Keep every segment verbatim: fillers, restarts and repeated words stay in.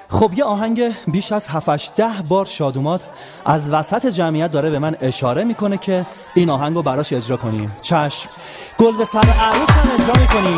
خب یه آهنگ بیش از هفت ده بار شادومات از وسط جمعیت داره به من اشاره میکنه که این آهنگو براش اجرا کنیم. چشم. گل به سر عروس هم اجرا میکنیم.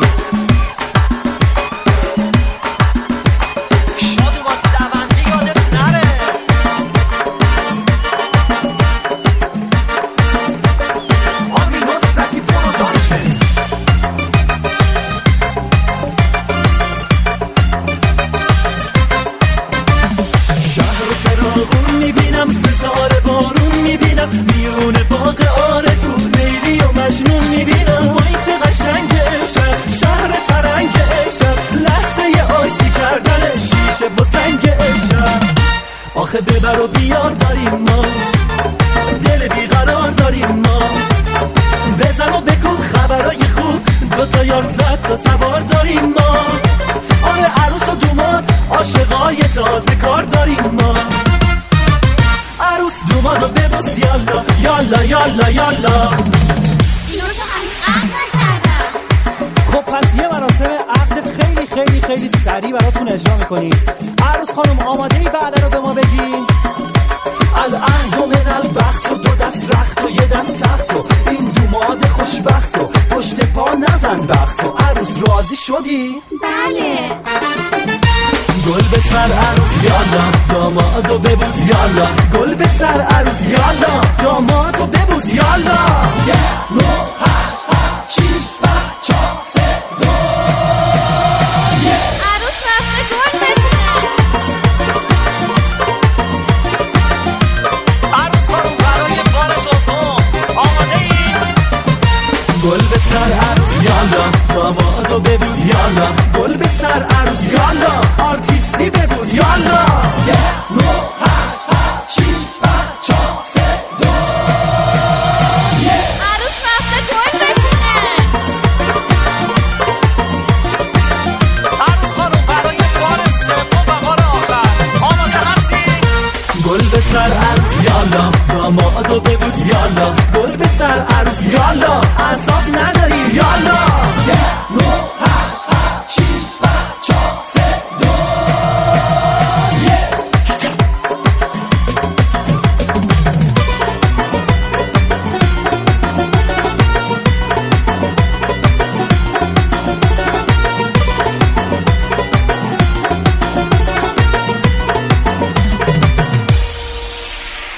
ستاره بارون میبینم میون باغ آرزو لیلی و مجنون میبینم. وای چه قشنگه شهر شهر فرنگه شهر لحظه آشتی کردن شیشه و سنگ شهر. آخه ببر و بیار داریم ما دل بیقرار داریم ما. بزن و بکن خبرای خوب دوتا یار زد تا سوار داریم ما. آره عروس و دوماد عاشقای تازه کار داریم ما. عروس دومادو ببوس یالا یالا یالا یالا. اینو که هنوز عقد نکردم. خب پس یه مراسم عقد خیلی خیلی خیلی سریع براتون اجرا میکنیم. عروس خانم آماده ای بعد رو به ما بگین؟ الان و من البخت و دو دست رخت و یه دست تخت و این دوماد خوشبخت و پشت پا نزن بخت و. عروس راضی شدی؟ بله. گل به سر عروس یالا دامادو ببوس یالا. گل به سر عروس یالا دامادو ببوس یالا. ده نو هشت هشت شیش پنج چهار سه دو. عروس رفته گل بچینه. عروس خانم برای بار دوم آماده ای؟ گل به سر عروس یالا دامادو ببوس یالا. گل به سر عروس یالا آرتیستی ببوس یالا. ده نو هشت هشت شیش پنج چهار سه دو. عروس رفته گل بچینه. عروس خانم برای بار سوم و بار آخر آماده هستی؟ گل به سر عروس یالا دامادو ببوس یالا. گل به سر عروس یالا اعصاب نداری یالا. ده نو هشت هشت شیش پنج چهار سه دو.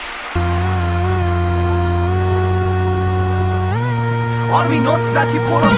آرمین نصرتی پرو